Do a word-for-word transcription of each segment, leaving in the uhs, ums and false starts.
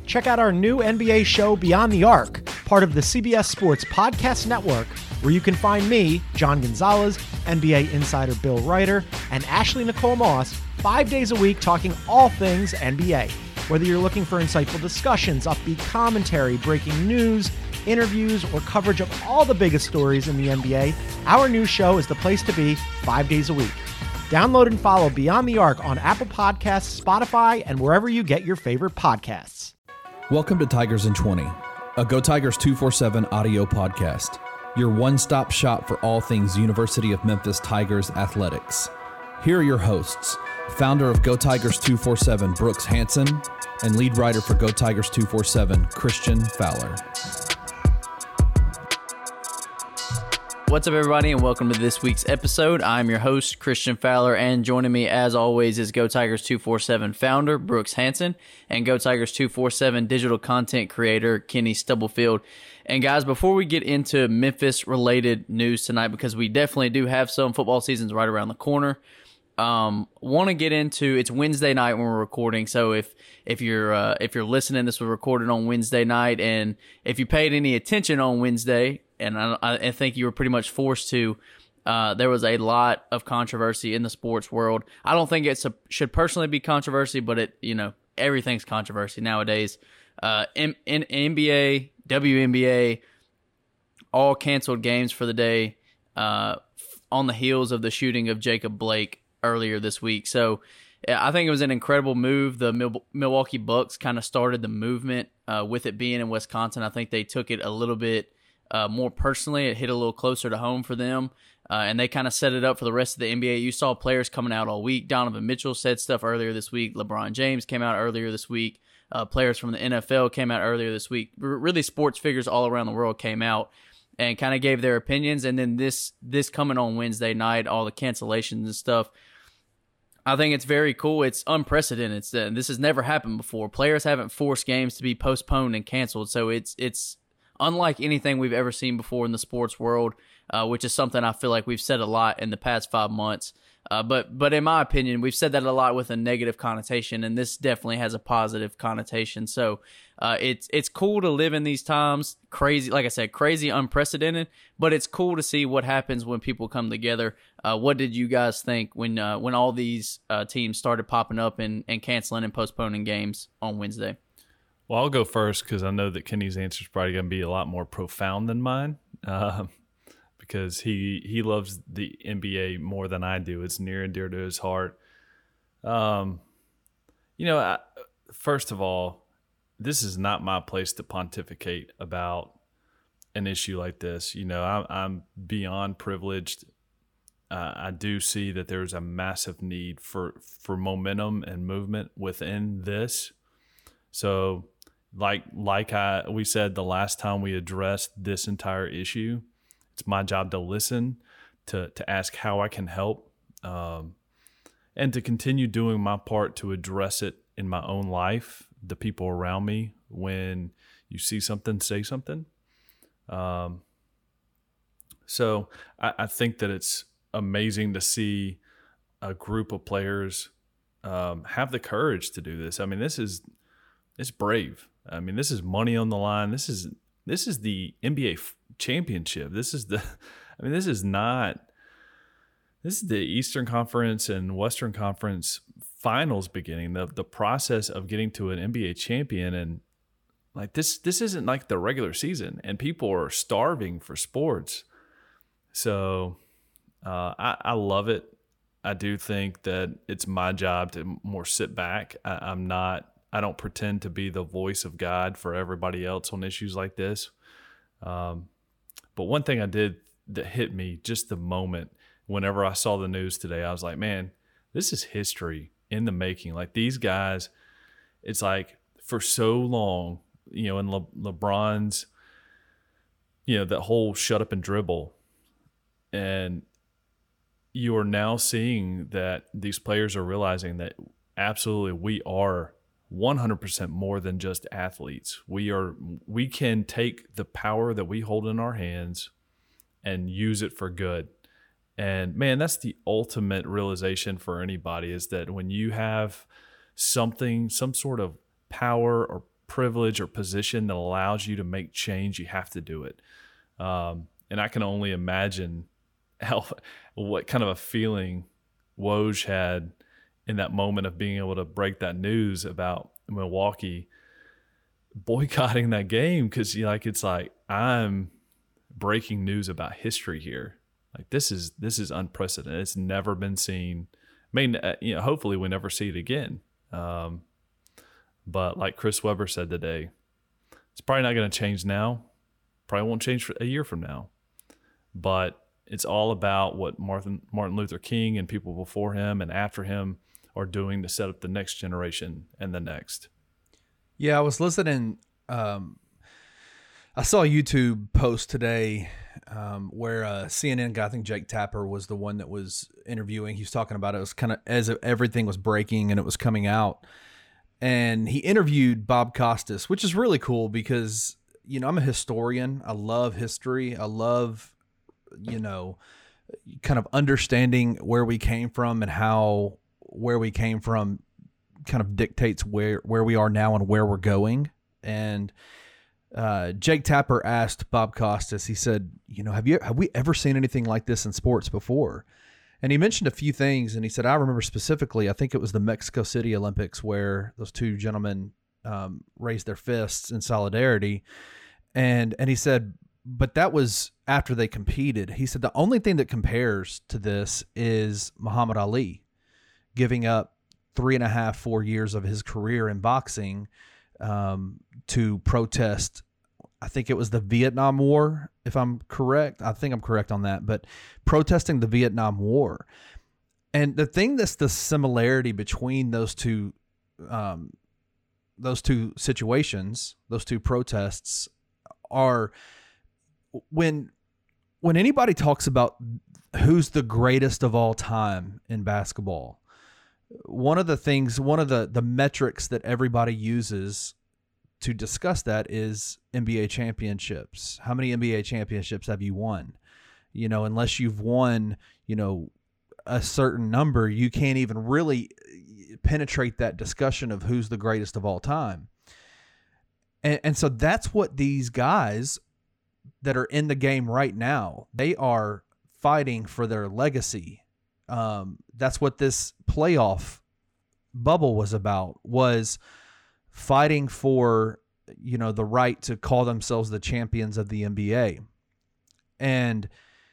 check out our new N B A show, Beyond the Arc, part of the C B S Sports Podcast Network, where you can find me, John Gonzalez, N B A insider Bill Ryder, and Ashley Nicole Moss, five days a week talking all things N B A. Whether you're looking for insightful discussions, upbeat commentary, breaking news, interviews, or coverage of all the biggest stories in the N B A, our new show is the place to be five days a week. Download and follow Beyond the Arc on Apple Podcasts, Spotify, and wherever you get your favorite podcasts. Welcome to Tigers in twenty, a Go Tigers two forty-seven audio podcast, your one-stop shop for all things University of Memphis Tigers athletics. Here are your hosts, founder of Go Tigers two forty-seven, Brooks Hansen, and lead writer for Go Tigers two forty-seven, Christian Fowler. What's up, everybody, and welcome to this week's episode. I'm your host, Christian Fowler, and joining me, as always, is Go Tigers two forty-seven founder, Brooks Hansen, and Go Tigers two forty-seven digital content creator, Kenny Stubblefield. And guys, before we get into Memphis-related news tonight, because we definitely do have some, football season's right around the corner, um, want to get into, it's Wednesday night when we're recording, so if if you're uh, if you're listening, this was recorded on Wednesday night, and if you paid any attention on Wednesday, and I, I think you were pretty much forced to, uh, there was a lot of controversy in the sports world. I don't think it should personally be controversy, but it, you know, everything's controversy nowadays. Uh, in, in N B A, W N B A, all canceled games for the day uh, on the heels of the shooting of Jacob Blake earlier this week. So I think it was an incredible move. The Mil- Milwaukee Bucks kind of started the movement uh, with it being in Wisconsin. I think they took it a little bit Uh, more personally. It hit a little closer to home for them, uh, and they kind of set it up for the rest of the N B A. You saw players coming out all week. Donovan Mitchell said stuff earlier this week. LeBron James came out earlier this week. Uh, players from the N F L came out earlier this week. R- really, sports figures all around the world came out and kind of gave their opinions. And then this this coming on Wednesday night, all the cancellations and stuff, I think it's very cool. It's unprecedented. It's, uh, this has never happened before. Players haven't forced games to be postponed and canceled, so it's it's unlike anything we've ever seen before in the sports world, uh, which is something I feel like we've said a lot in the past five months. Uh, but but in my opinion, we've said that a lot with a negative connotation, and this definitely has a positive connotation. So uh, it's it's cool to live in these times. Crazy, like I said, crazy, unprecedented. But it's cool to see what happens when people come together. Uh, what did you guys think when uh, when all these uh, teams started popping up and, and canceling and postponing games on Wednesday? Well, I'll go first because I know that Kenny's answer is probably going to be a lot more profound than mine uh, because he he loves the N B A more than I do. It's near and dear to his heart. Um, you know, I, first of all, this is not my place to pontificate about an issue like this. You know, I'm, I'm beyond privileged. Uh, I do see that there's a massive need for, for momentum and movement within this. So, Like like I we said the last time we addressed this entire issue, it's my job to listen, to to ask how I can help, um, and to continue doing my part to address it in my own life, the people around me. When you see something, say something. Um, so I, I think that it's amazing to see a group of players um, have the courage to do this. I mean, this is it's brave. I mean, this is money on the line. This is this is the N B A championship. This is the, I mean, this is not, this is the Eastern Conference and Western Conference finals beginning. The the process of getting to an N B A champion, and like this this isn't like the regular season, and people are starving for sports. So uh, I, I love it. I do think that it's my job to more sit back. I, I'm not. I don't pretend to be the voice of God for everybody else on issues like this. Um, but one thing I did that hit me just the moment whenever I saw the news today, I was like, man, this is history in the making. Like these guys, it's like for so long, you know, in Le- LeBron's, you know, that whole shut up and dribble. And you are now seeing that these players are realizing that absolutely we are one hundred percent more than just athletes. We are, we can take the power that we hold in our hands and use it for good. And man, that's the ultimate realization for anybody, is that when you have something, some sort of power or privilege or position that allows you to make change, you have to do it. Um, and I can only imagine how what kind of a feeling Woj had in that moment of being able to break that news about Milwaukee boycotting that game, because you know, like it's like I'm breaking news about history here. Like this is this is unprecedented. It's never been seen. I mean, uh, you know, hopefully we never see it again. Um, but like Chris Webber said today, it's probably not going to change now. Probably won't change for a year from now. But it's all about what Martin Martin Luther King and people before him and after him are doing to set up the next generation and the next. Yeah, I was listening. Um, I saw a YouTube post today um, where a C N N guy, I think Jake Tapper was the one that was interviewing. He was talking about it. It was kind of as if everything was breaking and it was coming out. And he interviewed Bob Costas, which is really cool because, you know, I'm a historian. I love history. I love, you know, kind of understanding where we came from and how where we came from kind of dictates where, where we are now and where we're going. And uh, Jake Tapper asked Bob Costas, he said, you know, have you, have we ever seen anything like this in sports before? And he mentioned a few things, and he said, I remember specifically, I think it was the Mexico City Olympics where those two gentlemen um, raised their fists in solidarity. And, and he said, but that was after they competed. He said, the only thing that compares to this is Muhammad Ali giving up three and a half, four years of his career in boxing um, to protest. I think it was the Vietnam War, if I'm correct. I think I'm correct on that, but protesting the Vietnam War. And the thing that's the similarity between those two, um, those two situations, those two protests are when, when anybody talks about who's the greatest of all time in basketball, one of the things, one of the, the metrics that everybody uses to discuss that is N B A championships. How many N B A championships have you won? You know, unless you've won, you know, a certain number, you can't even really penetrate that discussion of who's the greatest of all time. And, and so that's what these guys that are in the game right now, they are fighting for their legacy. Um, that's what this playoff bubble was about, was fighting for, you know, the right to call themselves the champions of the N B A. And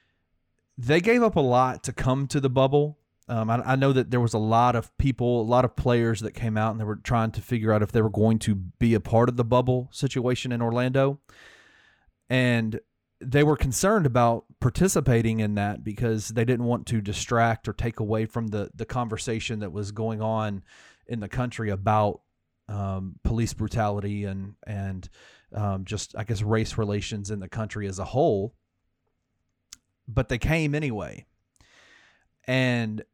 they gave up a lot to come to the bubble. Um, I, I know that there was a lot of people, a lot of players that came out and they were trying to figure out if they were going to be a part of the bubble situation in Orlando. And they were concerned about participating in that because they didn't want to distract or take away from the, the conversation that was going on in the country about um, police brutality and, and um, just, I guess, race relations in the country as a whole. But they came anyway. And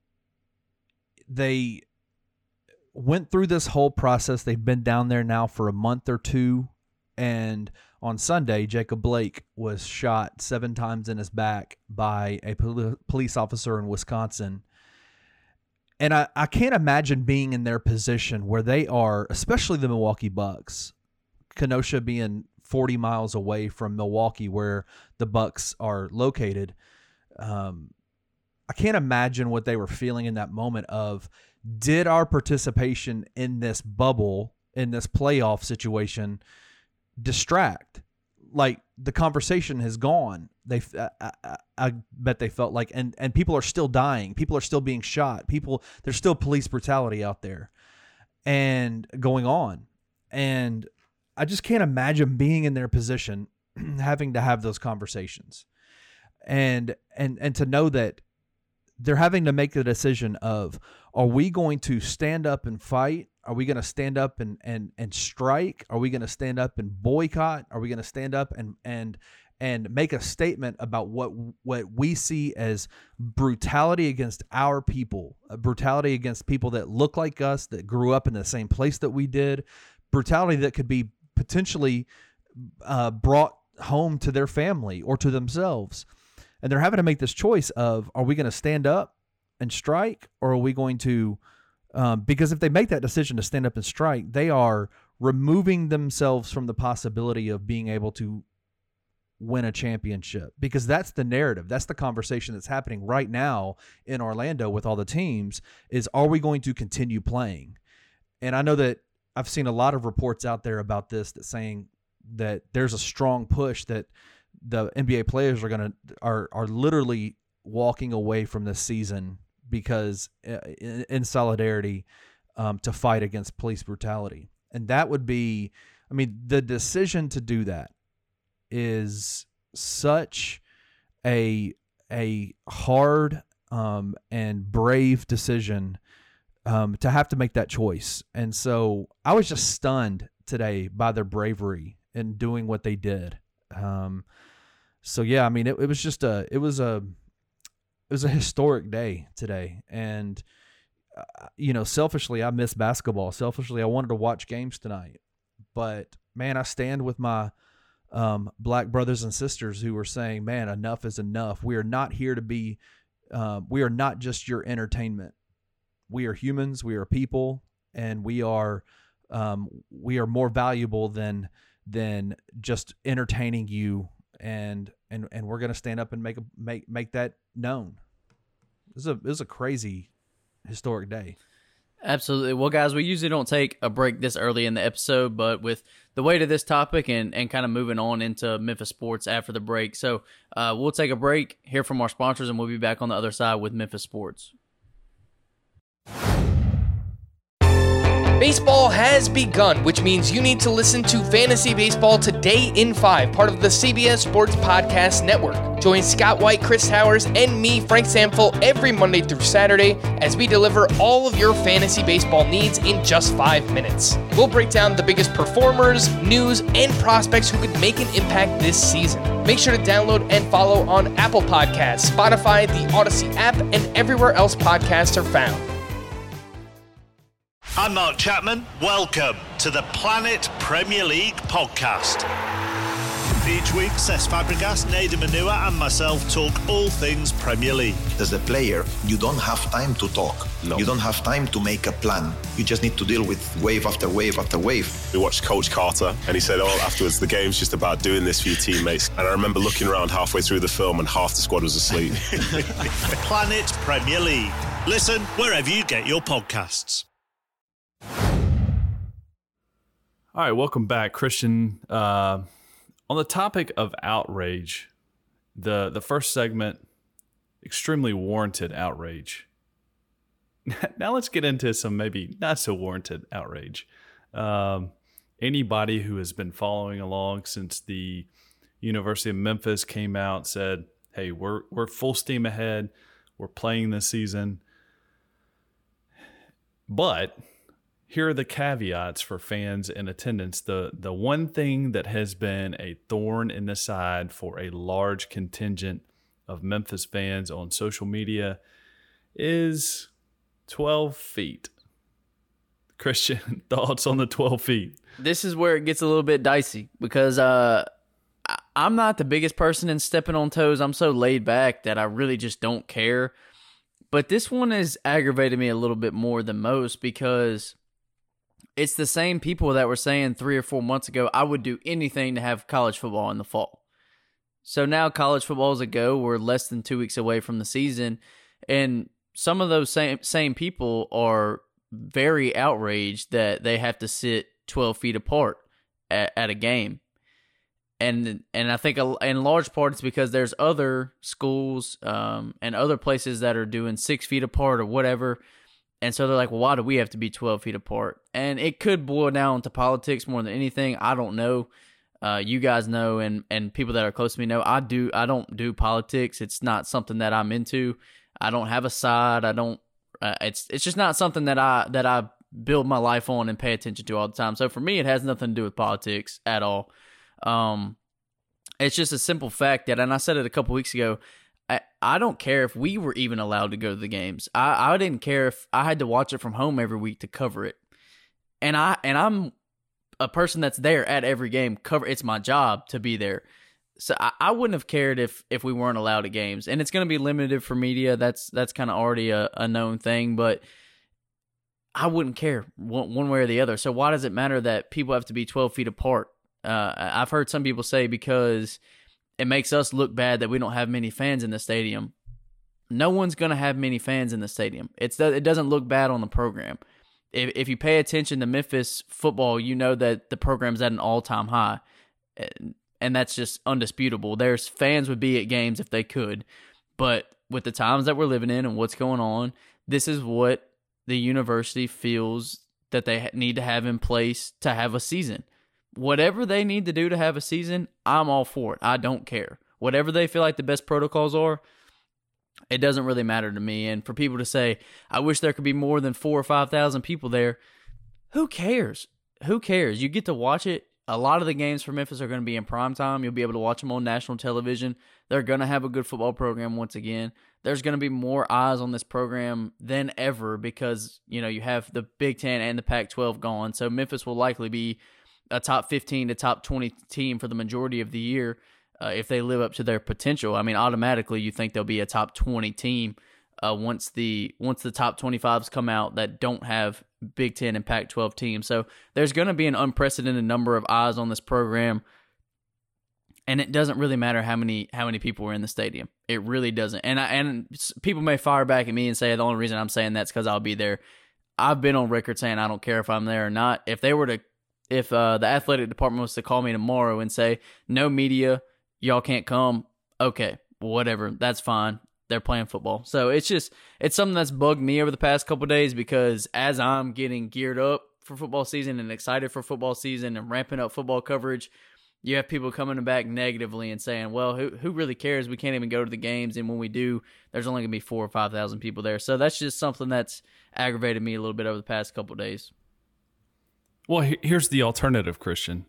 they went through this whole process. They've been down there now for a month or two. And on Sunday, Jacob Blake was shot seven times in his back by a pol- police officer in Wisconsin. And I, I can't imagine being in their position where they are, especially the Milwaukee Bucks, Kenosha being forty miles away from Milwaukee where the Bucks are located. Um, I can't imagine what they were feeling in that moment of, did our participation in this bubble, in this playoff situation, distract? Like, the conversation has gone. They, I, I, I bet they felt like, and, and people are still dying. People are still being shot. People, there's still police brutality out there and going on. And I just can't imagine being in their position, having to have those conversations, and, and, and to know that they're having to make the decision of, are we going to stand up and fight? Are we going to stand up and, and, and strike? Are we going to stand up and boycott? Are we going to stand up and, and, and make a statement about what, what we see as brutality against our people, a brutality against people that look like us, that grew up in the same place that we did, brutality that could be potentially uh, brought home to their family or to themselves. And they're having to make this choice of, are we going to stand up and strike, or are we going to, um, because if they make that decision to stand up and strike, they are removing themselves from the possibility of being able to win a championship, because that's the narrative. That's the conversation that's happening right now in Orlando with all the teams is, are we going to continue playing? And I know that I've seen a lot of reports out there about this that saying that there's a strong push that the N B A players are going to are are literally walking away from this season because in, in solidarity um, to fight against police brutality. And that would be, I mean, the decision to do that is such a a hard um, and brave decision um, to have to make that choice. And so I was just stunned today by their bravery in doing what they did. Um, so yeah, I mean, it, it was just a it was a it was a historic day today, and uh, you know, selfishly, I miss basketball. Selfishly, I wanted to watch games tonight, but man, I stand with my um, black brothers and sisters who were saying, man, enough is enough. We are not here to be, uh, we are not just your entertainment. We are humans, we are people, and we are, um, we are more valuable than, than just entertaining you. And, and, and we're going to stand up and make, a, make, make that known. It was a, it was a crazy historic day. Absolutely. Well, guys, we usually don't take a break this early in the episode, but with the weight of this topic and, and kind of moving on into Memphis sports after the break. So uh, we'll take a break, hear from our sponsors, and we'll be back on the other side with Memphis sports. Baseball has begun, which means you need to listen to Fantasy Baseball Today in five, part of the C B S Sports Podcast Network. Join Scott White, Chris Towers, and me, Frank Samfel, every Monday through Saturday as we deliver all of your fantasy baseball needs in just five minutes. We'll break down the biggest performers, news, and prospects who could make an impact this season. Make sure to download and follow on Apple Podcasts, Spotify, the Odyssey app, and everywhere else podcasts are found. I'm Mark Chapman. Welcome to the Planet Premier League podcast. Each week, Cesc Fabregas, Nader Manua and myself talk all things Premier League. As a player, you don't have time to talk. No. You don't have time to make a plan. You just need to deal with wave after wave after wave. We watched Coach Carter and he said, oh, afterwards, the game's just about doing this for your teammates. And I remember looking around halfway through the film and half the squad was asleep. Planet Premier League. Listen wherever you get your podcasts. All right, welcome back, Christian. Uh, on the topic of outrage, the the first segment, extremely warranted outrage. Now let's get into some maybe not so warranted outrage. Um, anybody who has been following along since the University of Memphis came out said, "Hey, we're we're full steam ahead. We're playing this season," but here are the caveats for fans in attendance. The the one thing that has been a thorn in the side for a large contingent of Memphis fans on social media is twelve feet. Christian, thoughts on the twelve feet? This is where it gets a little bit dicey because uh, I'm not the biggest person in stepping on toes. I'm so laid back that I really just don't care. But this one has aggravated me a little bit more than most because it's the same people that were saying three or four months ago, I would do anything to have college football in the fall. So now college football is a go. We're less than two weeks away from the season. And some of those same same people are very outraged that they have to sit twelve feet apart at, at a game. And and I think in large part it's because there's other schools um, and other places that are doing six feet apart or whatever. And so they're like, well, why do we have to be twelve feet apart? And it could boil down to politics more than anything. I don't know. Uh, you guys know, and, and people that are close to me know. I do. I don't do politics. It's not something that I'm into. I don't have a side. I don't. Uh, it's it's just not something that I that I build my life on and pay attention to all the time. So for me, it has nothing to do with politics at all. Um, it's just a simple fact that, and I said it a couple weeks ago. I, I don't care if we were even allowed to go to the games. I, I didn't care if I had to watch it from home every week to cover it. And I and I'm a person that's there at every game. Cover it's my job to be there. So I, I wouldn't have cared if if we weren't allowed at games. And it's going to be limited for media. That's that's kind of already a, a known thing. But I wouldn't care one, one way or the other. So why does it matter that people have to be twelve feet apart? Uh, I've heard some people say because it makes us look bad that we don't have many fans in the stadium. No one's going to have many fans in the stadium. It's it doesn't look bad on the program. If if you pay attention to Memphis football, you know that the program's at an all-time high, and that's just undisputable. There's fans would be at games if they could, but with the times that we're living in and what's going on, this is what the university feels that they need to have in place to have a season. Whatever they need to do to have a season, I'm all for it. I don't care. Whatever they feel like the best protocols are, it doesn't really matter to me. And for people to say, I wish there could be more than four or five thousand people there, who cares? Who cares? You get to watch it. A lot of the games for Memphis are going to be in prime time. You'll be able to watch them on national television. They're going to have a good football program once again. There's going to be more eyes on this program than ever because, you know, you have the Big Ten and the Pac twelve gone. So Memphis will likely be a top fifteen to top twenty team for the majority of the year uh, if they live up to their potential. I mean, automatically you think they'll be a top twenty team uh, once the once the top twenty-fives come out that don't have Big Ten and Pac twelve teams. So there's going to be an unprecedented number of eyes on this program. And it doesn't really matter how many how many people are in the stadium. It really doesn't. And I, and people may fire back at me and say the only reason I'm saying that's because I'll be there. I've been on record saying I don't care if I'm there or not. If they were to, if uh, the athletic department was to call me tomorrow and say no media, y'all can't come. Okay, whatever, that's fine. They're playing football. So it's just it's something that's bugged me over the past couple of days because as I'm getting geared up for football season and excited for football season and ramping up football coverage, you have people coming back negatively and saying, well, who who really cares? We can't even go to the games. And when we do, there's only going to be four or five thousand people there. So that's just something that's aggravated me a little bit over the past couple of days. Well, here's the alternative, Christian.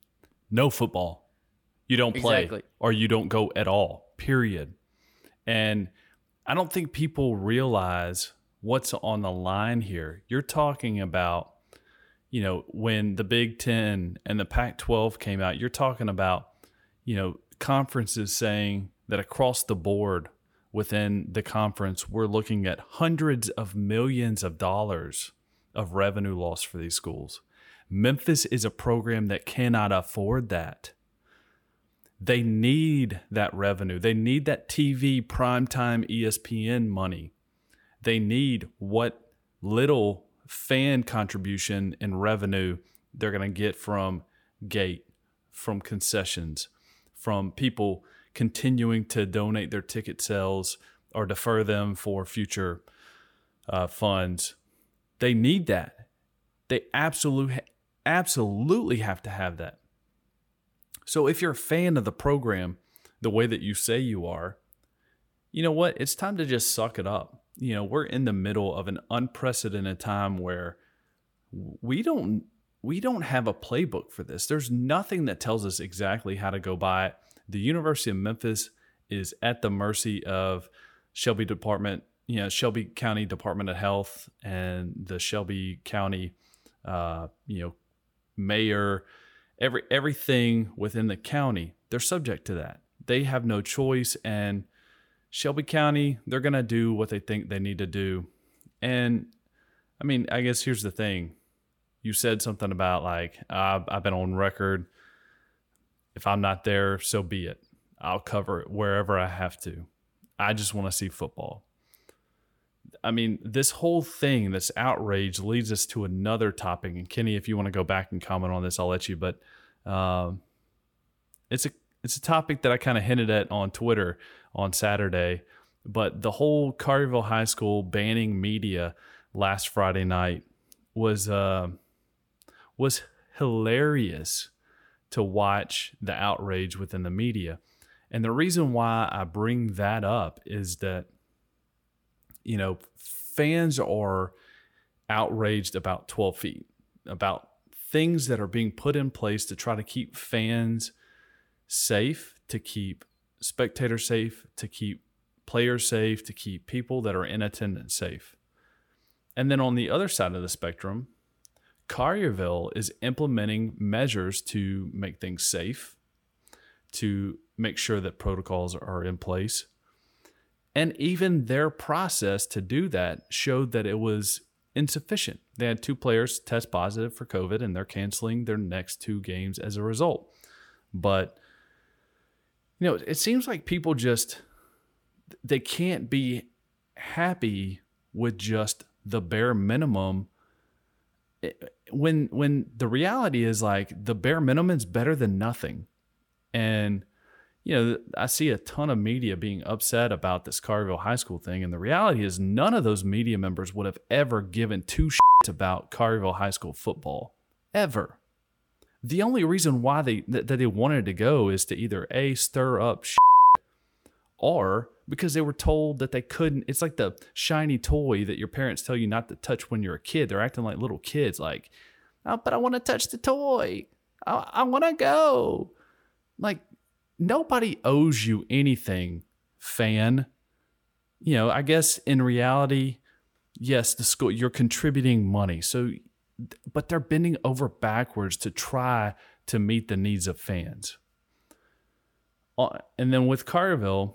No football. You don't play Exactly. or you don't go at all, period. And I don't think people realize what's on the line here. You're talking about, you know, when the Big Ten and the Pac twelve came out, you're talking about, you know, conferences saying that across the board within the conference, we're looking at hundreds of millions of dollars of revenue loss for these schools. Memphis is a program that cannot afford that. They need that revenue. They need that T V primetime E S P N money. They need what little fan contribution and revenue they're going to get from gate, from concessions, from people continuing to donate their ticket sales or defer them for future uh, funds. They need that. They absolutely, absolutely have to have that. So if you're a fan of the program the way that you say you are, you know what? It's time to just suck it up. You know, we're in the middle of an unprecedented time where we don't we don't have a playbook for this. There's nothing that tells us exactly how to go by it. The University of Memphis is at the mercy of Shelby Department, you know, Shelby County Department of Health and the Shelby County, uh, you know, mayor. Every everything within the county, they're subject to that. They have no choice, and Shelby County, they're going to do what they think they need to do. And, I mean, I guess here's the thing. You said something about, like, uh, I've been on record. If I'm not there, so be it. I'll cover it wherever I have to. I just want to see football. I mean, this whole thing, this outrage, leads us to another topic. And, Kenny, if you want to go back and comment on this, I'll let you. But um, it's a it's a topic that I kind of hinted at on Twitter on Saturday. But the whole Collierville High School banning media last Friday night was uh, was hilarious to watch the outrage within the media. And the reason why I bring that up is that, you know, fans are outraged about twelve feet, about things that are being put in place to try to keep fans safe, to keep spectators safe, to keep players safe, to keep people that are in attendance safe. And then on the other side of the spectrum, Collierville is implementing measures to make things safe, to make sure that protocols are in place. And even their process to do that showed that it was insufficient. They had two players test positive for COVID, and they're canceling their next two games as a result. But, you know, it seems like people just, they can't be happy with just the bare minimum when when the reality is like the bare minimum is better than nothing. And, you know, I see a ton of media being upset about this Collierville High School thing. And the reality is none of those media members would have ever given two shits about Collierville High School football. Ever. The only reason why they that they wanted to go is to either A, stir up shit, or because they were told that they couldn't. It's like the shiny toy that your parents tell you not to touch when you're a kid. They're acting like little kids, like, oh, but I want to touch the toy. I, I want to go. Like, nobody owes you anything, fan. You know, I guess in reality, yes, the school, you're contributing money. So, but they're bending over backwards to try to meet the needs of fans. Uh, and then with Collierville,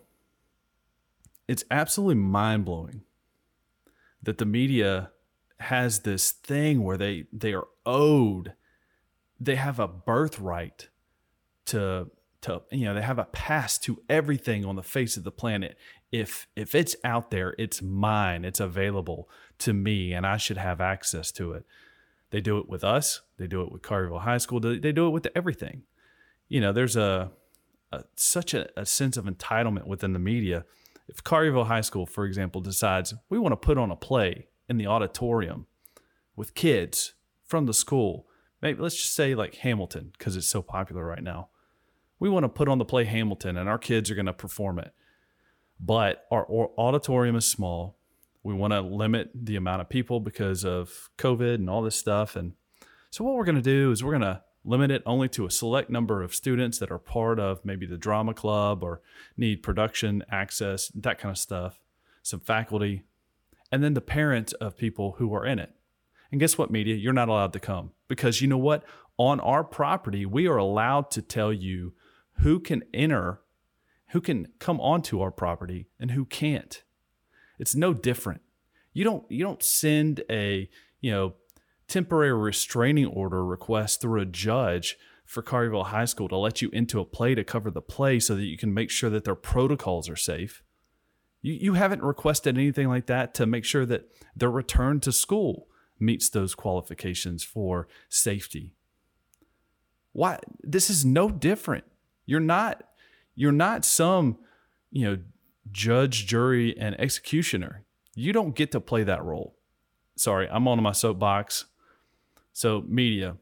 it's absolutely mind-blowing that the media has this thing where they, they are owed, they have a birthright to, to, you know, they have a pass to everything on the face of the planet. If, if it's out there, it's mine, it's available to me, and I should have access to it. They do it with us. They do it with Collierville High School. They do it with everything. You know, there's a, a such a, a sense of entitlement within the media. If Collierville High School, for example, decides we want to put on a play in the auditorium with kids from the school, maybe let's just say like Hamilton, because it's so popular right now. We want to put on the play Hamilton, and our kids are going to perform it. But our, our auditorium is small. We want to limit the amount of people because of COVID and all this stuff. And so what we're going to do is we're going to limit it only to a select number of students that are part of maybe the drama club or need production access, that kind of stuff, some faculty, and then the parents of people who are in it. And guess what, media? You're not allowed to come, because you know what? On our property, we are allowed to tell you who can enter, who can come onto our property, and who can't. It's no different. You don't you don't send a, you know, temporary restraining order request through a judge for Collierville High School to let you into a play to cover the play so that you can make sure that their protocols are safe. You you haven't requested anything like that to make sure that their return to school meets those qualifications for safety. Why? This is no different. You're not you're not some, you know, judge, jury, and executioner. You don't get to play that role. Sorry, I'm on my soapbox. So, media,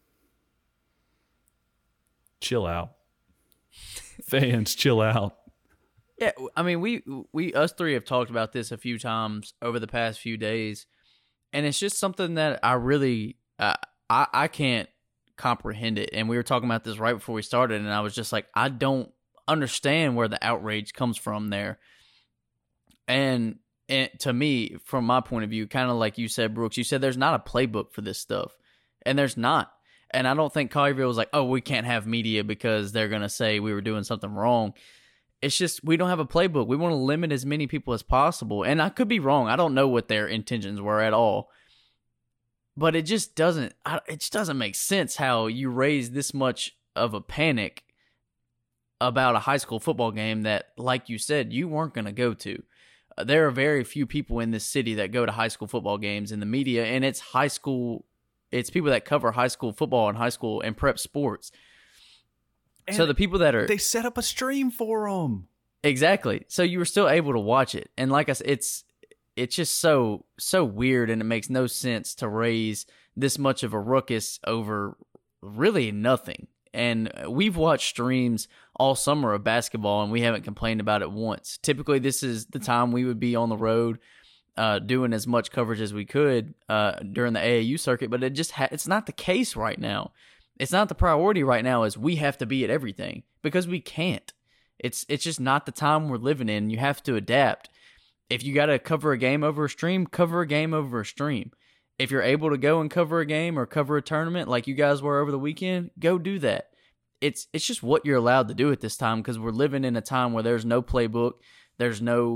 chill out. Fans, chill out. Yeah, I mean, we we us three have talked about this a few times over the past few days, and it's just something that I really uh, I I can't comprehend it. And we were talking about this right before we started, and I was just like, I don't understand where the outrage comes from there. And, and to me, from my point of view, kind of like you said, Brooks, you said there's not a playbook for this stuff, and there's not. And I don't think Collierville was like, oh, we can't have media because they're going to say we were doing something wrong. It's just we don't have a playbook. We want to limit as many people as possible. And I could be wrong. I don't know what their intentions were at all. But it just doesn't it just doesn't make sense how you raise this much of a panic about a high school football game that, like you said, you weren't going to go to. Uh, there are very few people in this city that go to high school football games in the media, and it's high school, it's people that cover high school football and high school and prep sports. And so the people that are... They set up a stream for them. Exactly. So you were still able to watch it. And like I said, it's, it's just so, so weird, and it makes no sense to raise this much of a ruckus over really nothing. And we've watched streams all summer of basketball, and we haven't complained about it once. Typically, this is the time we would be on the road uh, doing as much coverage as we could uh, during the A A U circuit, but it just ha- it's not the case right now. It's not the priority right now is we have to be at everything, because we can't. It's it's just not the time we're living in. You have to adapt. If you got to cover a game over a stream, cover a game over a stream. If you're able to go and cover a game or cover a tournament like you guys were over the weekend, go do that. It's it's just what you're allowed to do at this time, because we're living in a time where there's no playbook, there's no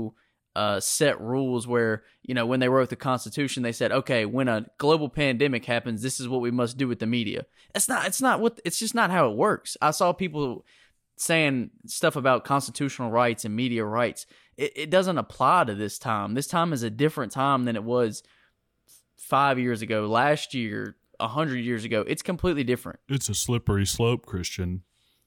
uh, set rules where, you know, when they wrote the Constitution, they said, okay, when a global pandemic happens, this is what we must do with the media. It's not, it's not what, it's just not how it works. I saw people saying stuff about constitutional rights and media rights. It, it doesn't apply to this time. This time is a different time than it was five years ago, last year, a hundred years ago. It's completely different. It's a slippery slope, Christian.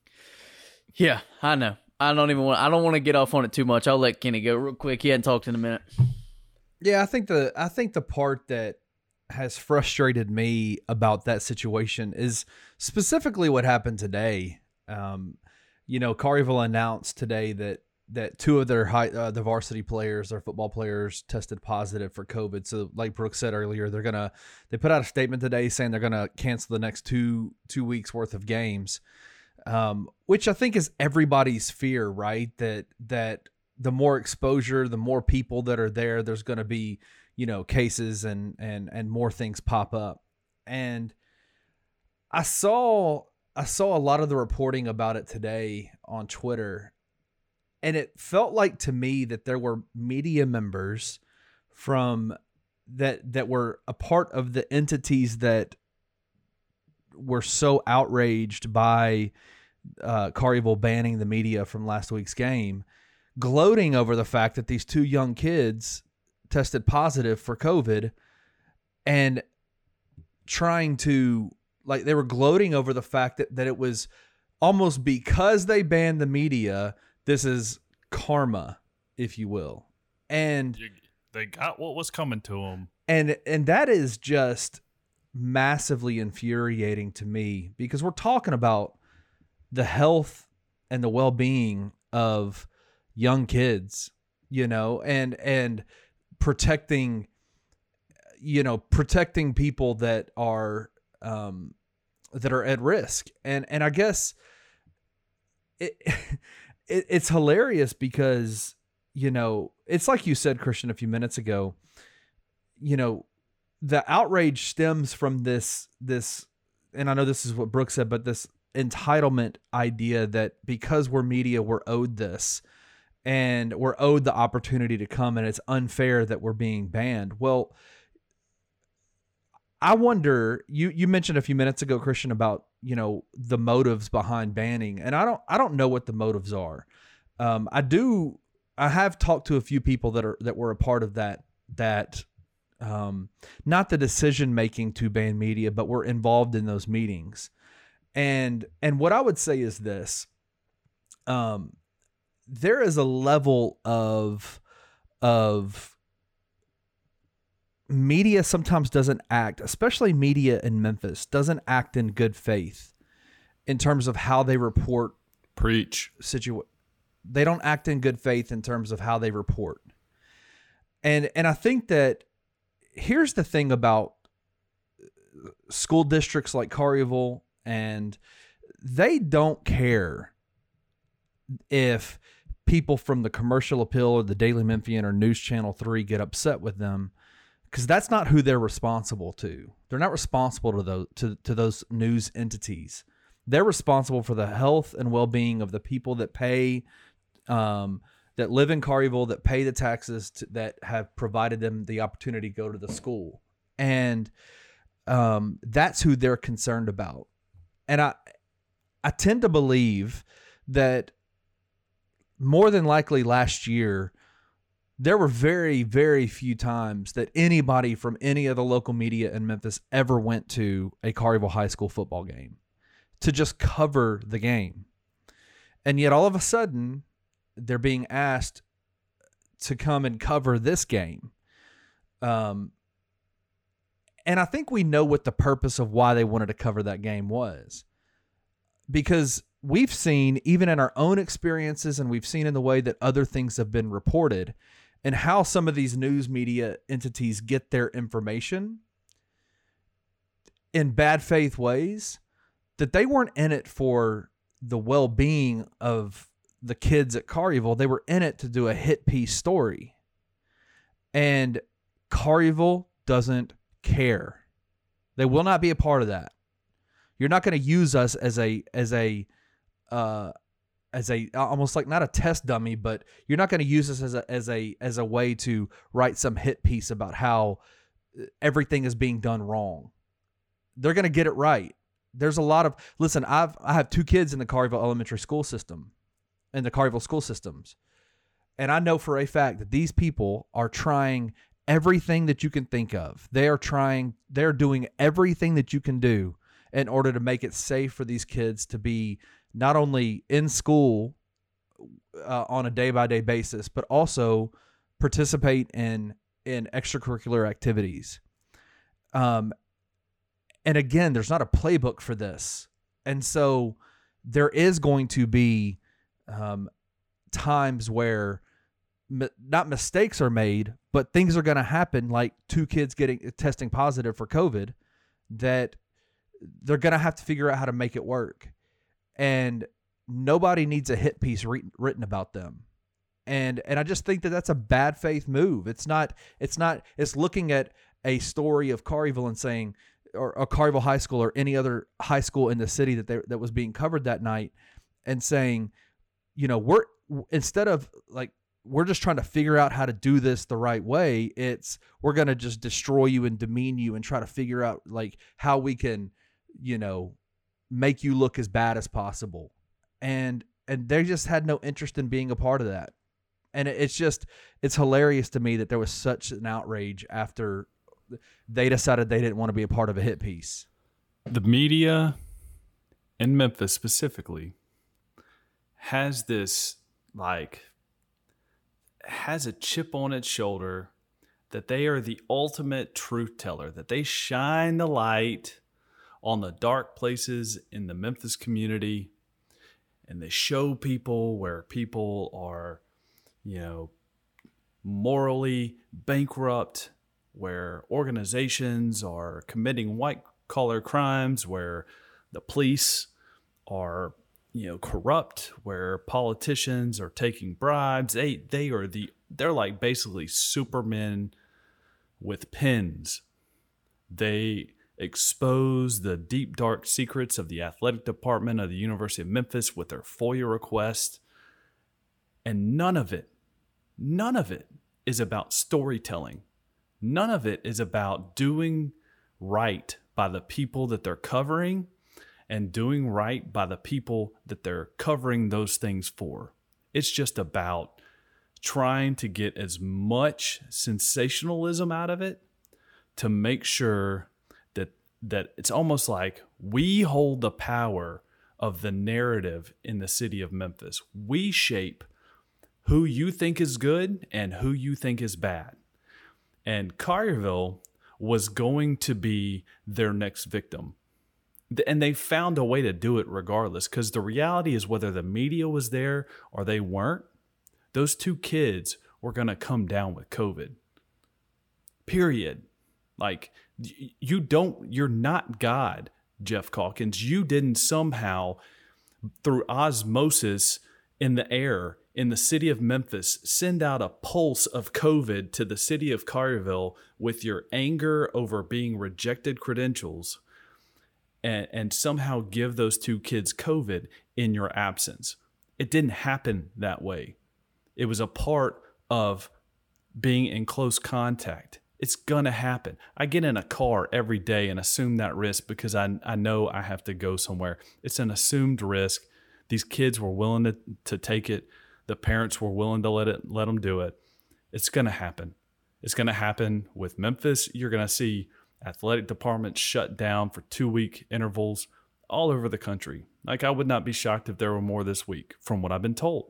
Yeah, I know. I don't even want. I don't want to get off on it too much. I'll let Kenny go real quick. He hadn't talked in a minute. Yeah, I think the I think the part that has frustrated me about that situation is specifically what happened today. Um, you know, Collierville announced today that that two of their high, uh, the varsity players, their football players, tested positive for COVID. So, like Brooks said earlier, they're gonna they put out a statement today saying they're gonna cancel the next two two weeks worth of games, um, which I think is everybody's fear, right? That that the more exposure, the more people that are there, there's going to be, you know, cases and and and more things pop up. And I saw I saw a lot of the reporting about it today on Twitter. And it felt like to me that there were media members from that that were a part of the entities that were so outraged by uh, Collierville banning the media from last week's game, gloating over the fact that these two young kids tested positive for COVID and trying to, like, they were gloating over the fact that, that it was almost because they banned the media, this is karma, if you will. And you, they got what was coming to them. And and that is just massively infuriating to me, because we're talking about the health and the well-being of young kids, you know, and and protecting, you know, protecting people that are um, that are at risk. And and I guess it. It, it's hilarious because, you know, it's like you said, Christian, a few minutes ago, you know, the outrage stems from this, this, and I know this is what Brooks said, but this entitlement idea that because we're media, we're owed this and we're owed the opportunity to come, and it's unfair that we're being banned. Well, I wonder, you, you mentioned a few minutes ago, Christian, about, you know, the motives behind banning. And I don't, I don't know what the motives are. Um, I do, I have talked to a few people that are, that were a part of that, that, um, not the decision-making to ban media, but were involved in those meetings. And, and what I would say is this, um, there is a level of, of, media sometimes doesn't act, especially media in Memphis, doesn't act in good faith in terms of how they report. Preach. Situa- they don't act in good faith in terms of how they report. And and I think that here's the thing about school districts like Collierville, and they don't care if people from the Commercial Appeal or the Daily Memphian or News Channel three get upset with them, because that's not who they're responsible to. They're not responsible to those to, to those news entities. They're responsible for the health and well-being of the people that pay, um, that live in Collierville, that pay the taxes, to, that have provided them the opportunity to go to the school. And um, that's who they're concerned about. And I, I tend to believe that more than likely last year, there were very, very few times that anybody from any of the local media in Memphis ever went to a Collierville High School football game to just cover the game. And yet all of a sudden, they're being asked to come and cover this game. Um, and I think we know what the purpose of why they wanted to cover that game was. Because we've seen, even in our own experiences, and we've seen in the way that other things have been reported, and how some of these news media entities get their information in bad faith ways, that they weren't in it for the well-being of the kids at Collierville. They were in it to do a hit piece story. And Collierville doesn't care. They will not be a part of that. You're not going to use us as a as a uh, as a almost like not a test dummy, but you're not going to use this as a as a as a way to write some hit piece about how everything is being done wrong. They're going to get it right. There's a lot of listen. I've I have two kids in the Collierville elementary school system, in the Collierville school systems, and I know for a fact that these people are trying everything that you can think of. They are trying. They're doing everything that you can do in order to make it safe for these kids to be not only in school uh, on a day-by-day basis, but also participate in in extracurricular activities. Um, and again, there's not a playbook for this. And so there is going to be um, times where m- not mistakes are made, but things are going to happen, like two kids getting testing positive for COVID, that they're going to have to figure out how to make it work. And nobody needs a hit piece re- written about them. And and I just think that that's a bad faith move. It's not, it's not, it's looking at a story of Collierville and saying, or, or Collierville High School or any other high school in the city that they, that was being covered that night, and saying, you know, we're, instead of like, we're just trying to figure out how to do this the right way, it's, we're going to just destroy you and demean you and try to figure out like how we can, you know, make you look as bad as possible. And, and they just had no interest in being a part of that. And it's just, it's hilarious to me that there was such an outrage after they decided they didn't want to be a part of a hit piece. The media in Memphis specifically has this, like, has a chip on its shoulder that they are the ultimate truth teller, that they shine the light on the dark places in the Memphis community, and they show people where people are, you know, morally bankrupt, where organizations are committing white-collar crimes, where the police are, you know, corrupt, where politicians are taking bribes. They they are the they're like basically supermen with pens. They expose the deep, dark secrets of the athletic department of the University of Memphis with their FOIA request. And none of it, none of it is about storytelling. None of it is about doing right by the people that they're covering and doing right by the people that they're covering those things for. It's just about trying to get as much sensationalism out of it to make sure that that it's almost like we hold the power of the narrative in the city of Memphis. We shape who you think is good and who you think is bad. And Collierville was going to be their next victim. And they found a way to do it regardless, because the reality is whether the media was there or they weren't, those two kids were going to come down with COVID. Period. Like, you don't, you're not God, Jeff Calkins. You didn't somehow, through osmosis in the air in the city of Memphis, send out a pulse of COVID to the city of Collierville with your anger over being rejected credentials and, and somehow give those two kids COVID in your absence. It didn't happen that way. It was a part of being in close contact. It's going to happen. I get in a car every day and assume that risk because I, I know I have to go somewhere. It's an assumed risk. These kids were willing to, to take it. The parents were willing to let it, let them do it. It's going to happen. It's going to happen with Memphis. You're going to see athletic departments shut down for two-week intervals all over the country. Like, I would not be shocked if there were more this week from what I've been told.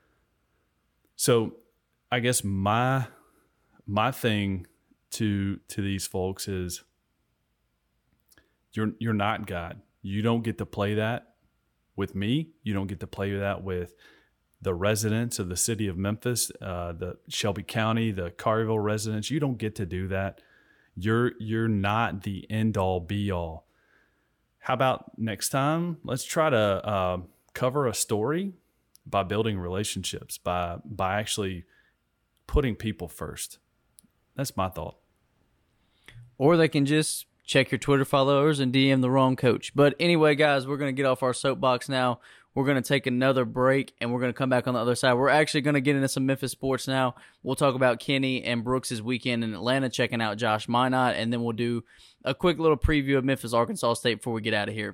So I guess my my thing to to these folks is you're you're not God. You don't get to play that with me. You don't get to play that with the residents of the city of Memphis, uh, the Shelby County, the Collierville residents. You don't get to do that. You're you're not the end all be all. How about next time? Let's try to uh, cover a story by building relationships, by by actually putting people first. That's my thought. Or they can just check your Twitter followers and D M the wrong coach. But anyway, guys, we're going to get off our soapbox now. We're going to take another break, and we're going to come back on the other side. We're actually going to get into some Memphis sports now. We'll talk about Kenny and Brooks' weekend in Atlanta, checking out Josh Minot, and then we'll do a quick little preview of Memphis, Arkansas State before we get out of here.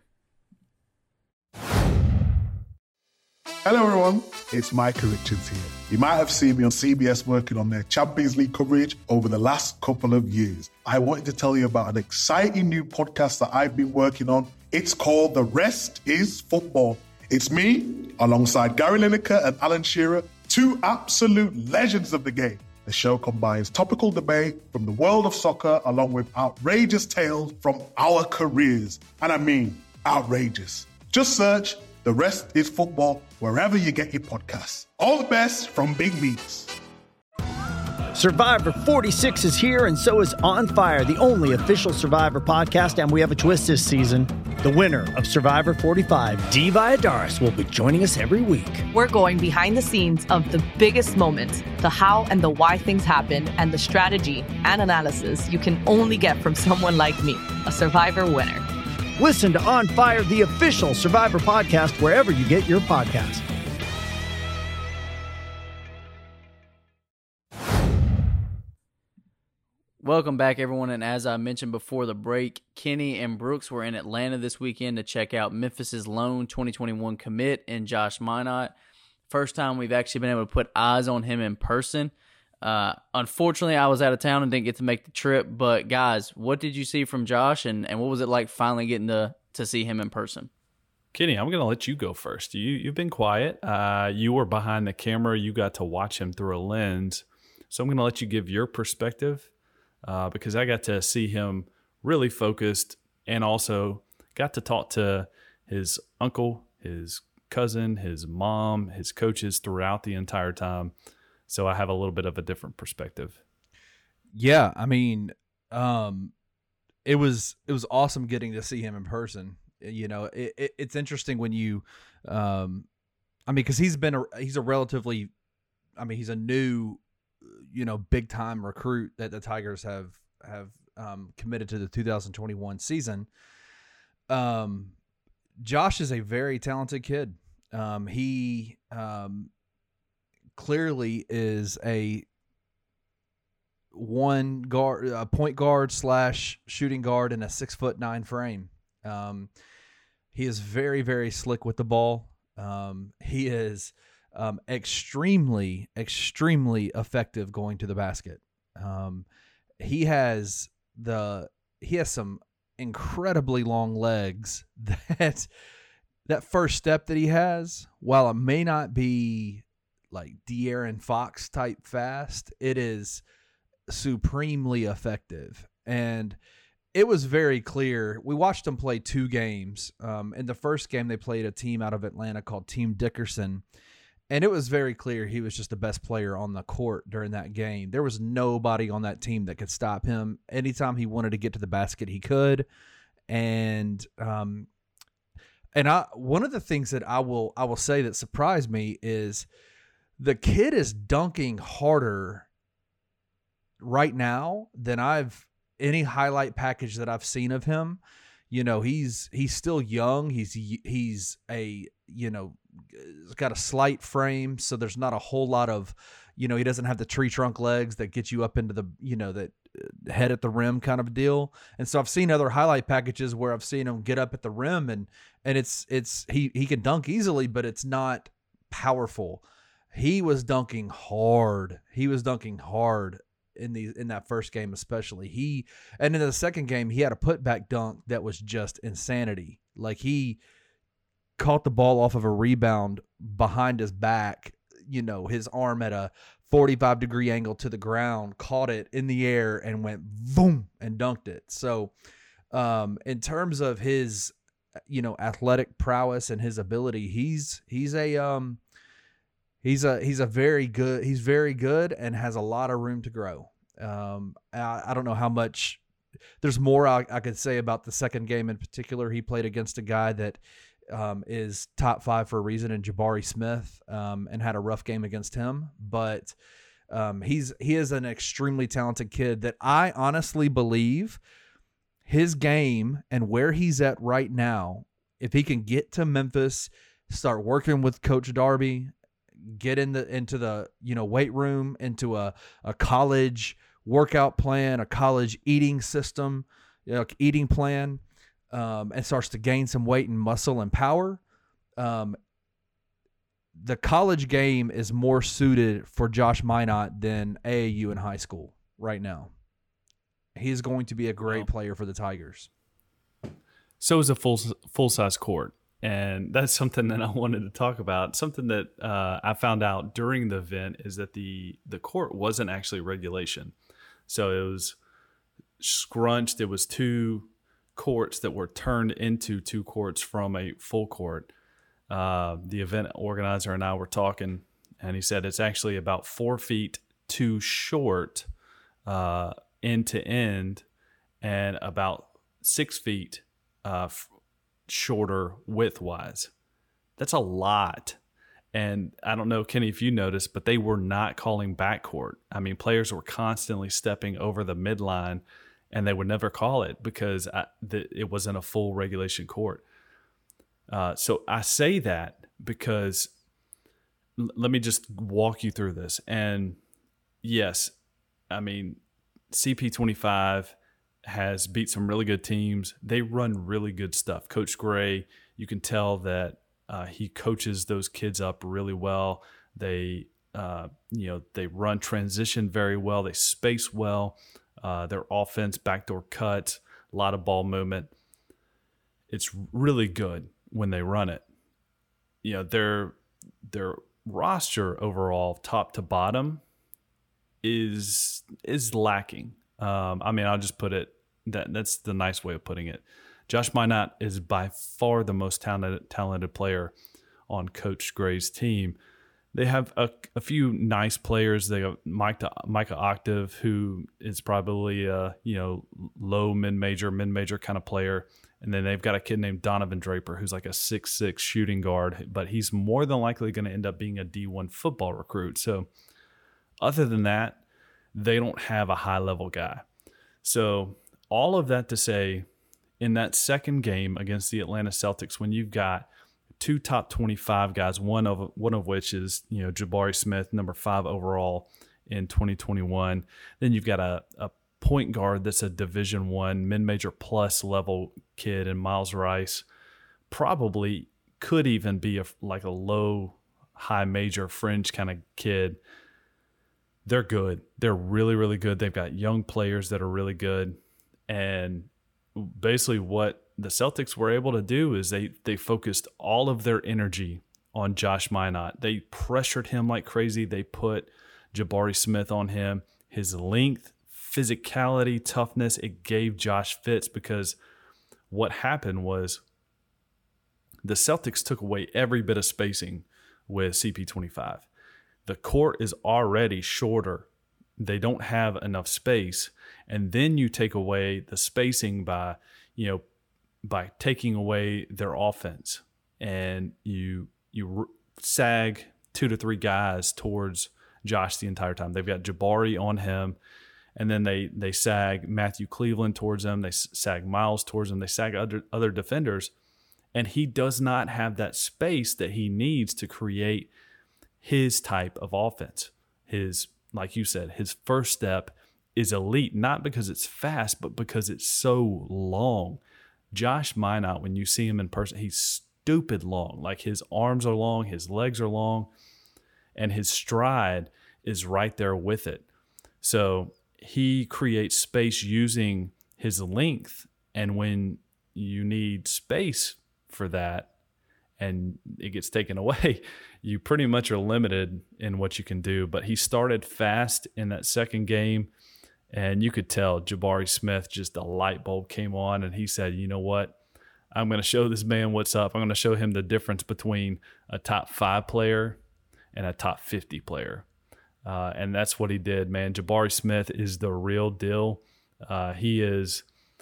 Hello everyone, it's Micah Richards here. You might have seen me on C B S working on their Champions League coverage over the last couple of years. I wanted to tell you about an exciting new podcast that I've been working on. It's called The Rest is Football. It's me, alongside Gary Lineker and Alan Shearer, two absolute legends of the game. The show combines topical debate from the world of soccer along with outrageous tales from our careers. And I mean, outrageous. Just search The Rest is Football wherever you get your podcasts. All the best from Big Meats. Survivor forty-six is here, and so is On Fire, the only official Survivor podcast, and we have a twist this season. The winner of Survivor forty-five, Dee Valladares, will be joining us every week. We're going behind the scenes of the biggest moments, the how and the why things happen, and the strategy and analysis you can only get from someone like me, a Survivor winner. Listen to On Fire, the official Survivor podcast, wherever you get your podcasts. Welcome back, everyone, and as I mentioned before the break, Kenny and Brooks were in Atlanta this weekend to check out Memphis's lone twenty twenty-one commit in Josh Minot. First time we've actually been able to put eyes on him in person. Uh, unfortunately, I was out of town and didn't get to make the trip, but guys, what did you see from Josh, and, and what was it like finally getting to, to see him in person? Kenny, I'm going to let you go first. You, you've been quiet. Uh, you were behind the camera. You got to watch him through a lens, so I'm going to let you give your perspective. Uh, because I got to see him really focused and also got to talk to his uncle, his cousin, his mom, his coaches throughout the entire time. So I have a little bit of a different perspective. Yeah, I mean, um, it was it was awesome getting to see him in person. You know, it, it, it's interesting when you, um, I mean, because he's been a, he's a relatively, I mean, he's a new, you know, big time recruit that the Tigers have have um, committed to the two thousand twenty-one season. Um, Josh is a very talented kid. Um, he um, clearly is a one guard, a point guard slash shooting guard in a six foot nine frame. Um, he is very, very slick with the ball. Um, he is Um, extremely, extremely effective going to the basket. Um, he has the he has some incredibly long legs. That that first step that he has, while it may not be like De'Aaron Fox type fast, it is supremely effective. And it was very clear. We watched him play two games. Um, in the first game, they played a team out of Atlanta called Team Dickerson. And it was very clear he was just the best player on the court during that game. There was nobody on that team that could stop him. Anytime he wanted to get to the basket, he could. And um, and I one of the things that I will I will say that surprised me is the kid is dunking harder right now than I've any highlight package that I've seen of him. You know, he's he's still young. He's he's a you know. got a slight frame, so there's not a whole lot of, you know, he doesn't have the tree trunk legs that get you up into the, you know, that head at the rim kind of deal. And so I've seen other highlight packages where I've seen him get up at the rim and and it's it's he he can dunk easily, but it's not powerful. He was dunking hard. He was dunking hard in the in that first game especially. He and in the second game he had a putback dunk that was just insanity. Like he caught the ball off of a rebound behind his back, you know, his arm at a forty-five degree angle to the ground, caught it in the air and went boom and dunked it. So um, in terms of his, you know, athletic prowess and his ability, he's, he's a, um, he's a, he's a very good, he's very good and has a lot of room to grow. Um, I, I don't know how much there's more I, I could say about the second game in particular. He played against a guy that, Um, is top five for a reason in Jabari Smith, um, and had a rough game against him. But um, he's he is an extremely talented kid that I honestly believe his game and where he's at right now, if he can get to Memphis start working with Coach Darby, get in the into the you know weight room, into a, a college workout plan, a college eating system, you know, eating plan, um, and starts to gain some weight and muscle and power. Um, the college game is more suited for Josh Minott than A A U in high school right now. He's going to be a great player for the Tigers. So is a full full size court, and that's something that I wanted to talk about. Something that uh, I found out during the event is that the the court wasn't actually regulation, so it was scrunched. It was two courts that were turned into two courts from a full court. Uh, the event organizer and I were talking, and he said it's actually about four feet too short uh, end to end, and about six feet uh, f- shorter width-wise. That's a lot. And I don't know, Kenny, if you noticed, but they were not calling backcourt. I mean, players were constantly stepping over the midline, and they would never call it because I, the, it wasn't a full regulation court. Uh, so I say that because l- let me just walk you through this. And yes, I mean, C P twenty-five has beat some really good teams. They run really good stuff. Coach Gray, you can tell that uh, he coaches those kids up really well. They, uh, you know, they run transition very well. They space well. Uh, their offense, backdoor cuts, a lot of ball movement. It's really good when they run it. You know, their their roster overall, top to bottom, is is lacking. Um, I mean, I'll just put it that that's the nice way of putting it. Josh Minott is by far the most talented talented player on Coach Gray's team. They have a, a few nice players. They have Mike to, Micah Octave, who is probably a you know low mid major mid major kind of player. And then they've got a kid named Donovan Draper, who's like a six six shooting guard, but he's more than likely going to end up being a D one football recruit. So other than that, they don't have a high-level guy. So all of that to say, in that second game against the Atlanta Celtics, when you've got two top twenty-five guys, one of one of which is you know Jabari Smith, number five overall in twenty twenty-one, then you've got a, a point guard that's a Division One mid-major plus level kid in Miles Rice, probably could even be a, like a low, high major fringe kind of kid. They're good. They're really, really good. They've got young players that are really good. And basically what the Celtics were able to do is they they focused all of their energy on Josh Minott. They pressured him like crazy. They put Jabari Smith on him. His length, physicality, toughness, it gave Josh fits because what happened was the Celtics took away every bit of spacing with C P twenty-five. The court is already shorter. They don't have enough space. And then you take away the spacing by, you know, by taking away their offense. And you you sag two to three guys towards Josh the entire time. They've got Jabari on him. And then they they sag Matthew Cleveland towards him. They sag Miles towards him. They sag other other defenders. And he does not have that space that he needs to create his type of offense. His, like you said, his first step is elite, not because it's fast, but because it's so long. Josh Minott, when you see him in person, he's stupid long. Like his arms are long, his legs are long, and his stride is right there with it. So he creates space using his length, and when you need space for that and it gets taken away, you pretty much are limited in what you can do. But he started fast in that second game, and you could tell Jabari Smith, just a light bulb came on, and he said, you know what? I'm going to show this man what's up. I'm going to show him the difference between a top five player and a top fifty player. Uh, and that's what he did, man. Jabari Smith is the real deal. Uh, he is,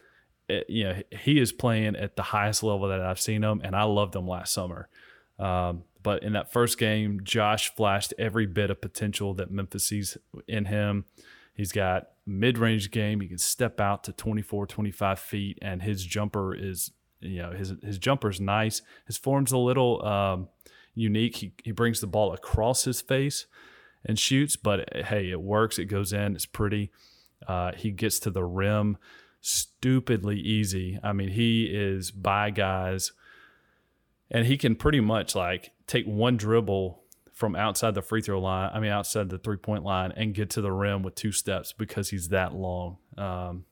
you know, he is playing at the highest level that I've seen him, and I loved him last summer. Um, but in that first game, Josh flashed every bit of potential that Memphis sees in him. He's got mid-range game. He can step out to twenty-four, twenty-five feet, and his jumper is you know, his his jumper's nice. His form's a little um, unique. He he brings the ball across his face and shoots, but hey, it works. It goes in. It's pretty. Uh, he gets to the rim stupidly easy. I mean, he is by guys, and he can pretty much like take one dribble from outside the free throw line, I mean, outside the three-point line, and get to the rim with two steps because he's that long. Um,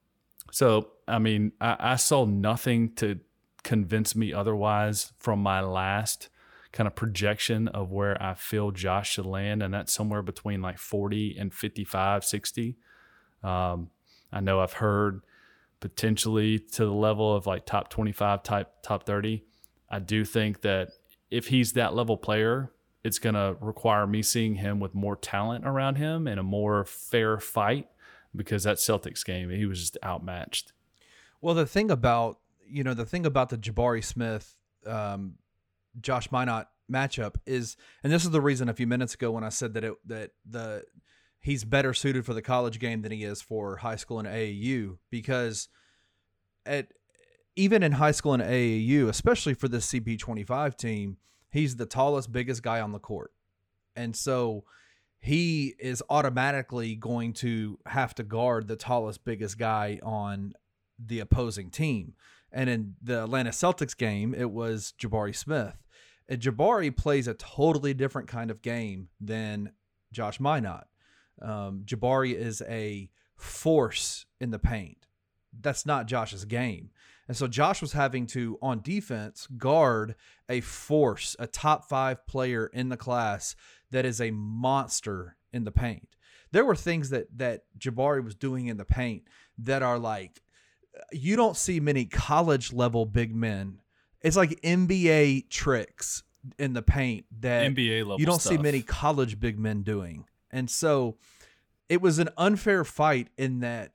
so, I mean, I, I saw nothing to convince me otherwise from my last kind of projection of where I feel Josh should land, and that's somewhere between like forty and fifty-five, sixty. Um, I know I've heard potentially to the level of like top twenty-five, type top thirty. I do think that if he's that level player, it's going to require me seeing him with more talent around him and a more fair fight, because that Celtics game, he was just outmatched. Well, the thing about, you know, the thing about the Jabari Smith, um, Josh Minott matchup is, and this is the reason a few minutes ago when I said that it, that the, he's better suited for the college game than he is for high school and A A U, because at, even in high school and A A U, especially for this C P twenty-five team, he's the tallest, biggest guy on the court. And so he is automatically going to have to guard the tallest, biggest guy on the opposing team. And in the Atlanta Celtics game, it was Jabari Smith. And Jabari plays a totally different kind of game than Josh Minott. Um, Jabari is a force in the paint. That's not Josh's game. And so Josh was having to, on defense, guard a force, a top five player in the class that is a monster in the paint. There were things that that Jabari was doing in the paint that are like, you don't see many college level big men. It's like N B A tricks in the paint that N B A level you don't stuff. see many college big men doing. And so it was an unfair fight in that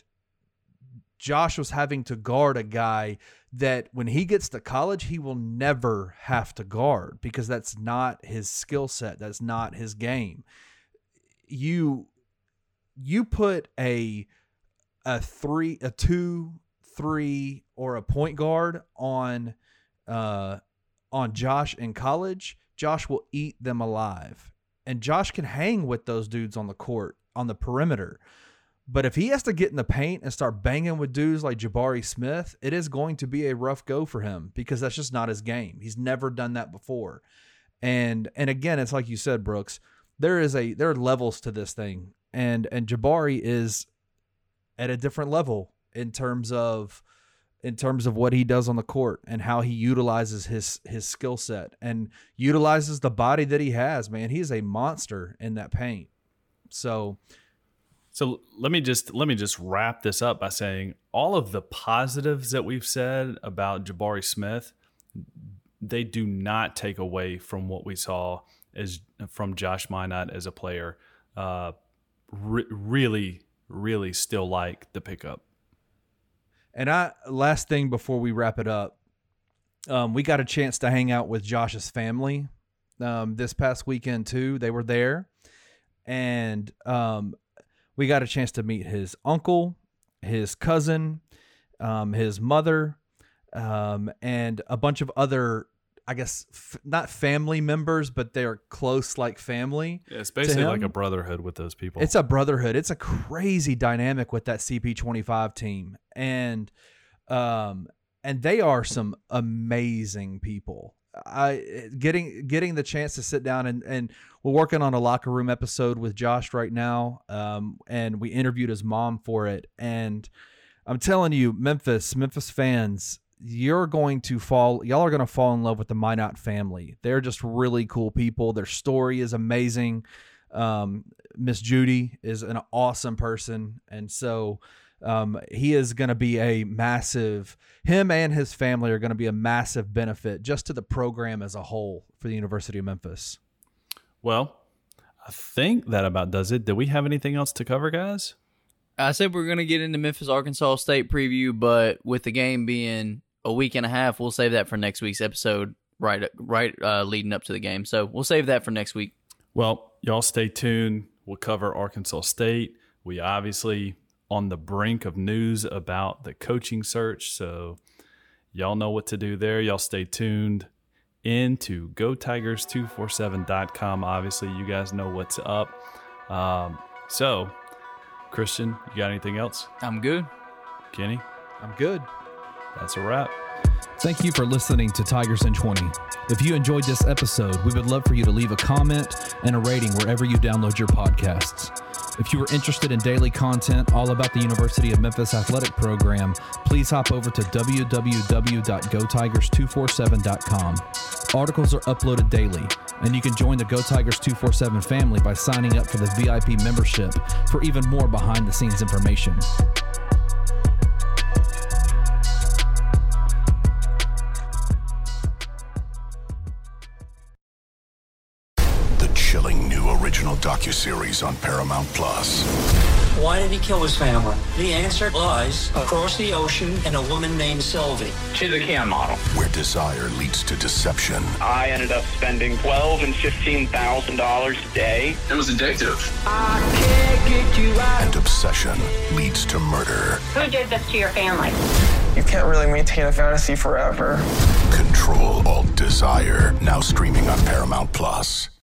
Josh was having to guard a guy that when he gets to college, he will never have to guard, because that's not his skill set. That's not his game. You, you put a, a three, a two, three, or a point guard on, uh, on Josh in college, Josh will eat them alive. And Josh can hang with those dudes on the court, on the perimeter. But if he has to get in the paint and start banging with dudes like Jabari Smith, it is going to be a rough go for him, because that's just not his game. He's never done that before. And and again, it's like you said, Brooks, there is a there are levels to this thing. And and Jabari is at a different level in terms of in terms of what he does on the court and how he utilizes his his skill set and utilizes the body that he has, man. He is a monster in that paint. So So let me just let me just wrap this up by saying all of the positives that we've said about Jabari Smith, they do not take away from what we saw as from Josh Minott as a player. Uh, re- really, really still like the pickup. And I last thing before we wrap it up, um, we got a chance to hang out with Josh's family um, this past weekend too. They were there, and um, we got a chance to meet his uncle, his cousin, um, his mother, um, and a bunch of other, I guess, f- not family members, but they're close like family. Yeah, it's basically like a brotherhood with those people. It's a brotherhood. It's a crazy dynamic with that C P twenty-five team. And um, and they are some amazing people. I getting getting the chance to sit down and, and we're working on a locker room episode with Josh right now. Um, and we interviewed his mom for it. And I'm telling you, Memphis, Memphis fans, you're going to fall, y'all are going to fall in love with the Minott family. They're just really cool people. Their story is amazing. Um, Miss Judy is an awesome person. And so Um, he is going to be a massive, him and his family are going to be a massive benefit just to the program as a whole for the University of Memphis. Well, I think that about does it. Do we have anything else to cover, guys? I said we're going to get into Memphis, Arkansas State preview, but with the game being a week and a half, we'll save that for next week's episode, right right, uh, leading up to the game. So we'll save that for next week. Well, y'all stay tuned. We'll cover Arkansas State. We obviously on the brink of news about the coaching search, so y'all know what to do there. Y'all stay tuned into go tigers two four seven dot com. Obviously, you guys know what's up. Um, so, Christian, you got anything else? I'm good. Kenny? I'm good. That's a wrap. Thank you for listening to Tigers in twenty. If you enjoyed this episode, we would love for you to leave a comment and a rating wherever you download your podcasts. If you are interested in daily content all about the University of Memphis athletic program, please hop over to w w w dot go tigers two four seven dot com. Articles are uploaded daily, and you can join the Go Tigers two four seven family by signing up for the V I P membership for even more behind-the-scenes information. Chilling new original docuseries on Paramount Plus. Why did he kill his family? The answer lies across the ocean in a woman named Sylvie. She's a cam model. Where desire leads to deception. I ended up spending twelve and fifteen thousand dollars a day. It was addictive. I can't get you out. And obsession leads to murder. Who did this to your family? You can't really maintain a fantasy forever. Control Alt Desire, now streaming on Paramount Plus.